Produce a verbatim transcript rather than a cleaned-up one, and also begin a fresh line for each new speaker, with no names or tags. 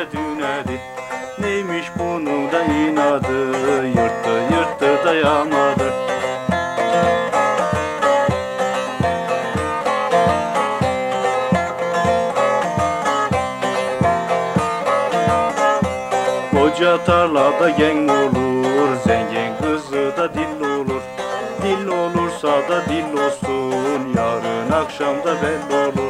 gele dünedi. Neymiş bunun da inadı, yırttı yırttı dayamadı. Koca tarlada gen olur, zengin kızı da dil olur. Dil olursa da dil olsun, yarın akşamda belli olur.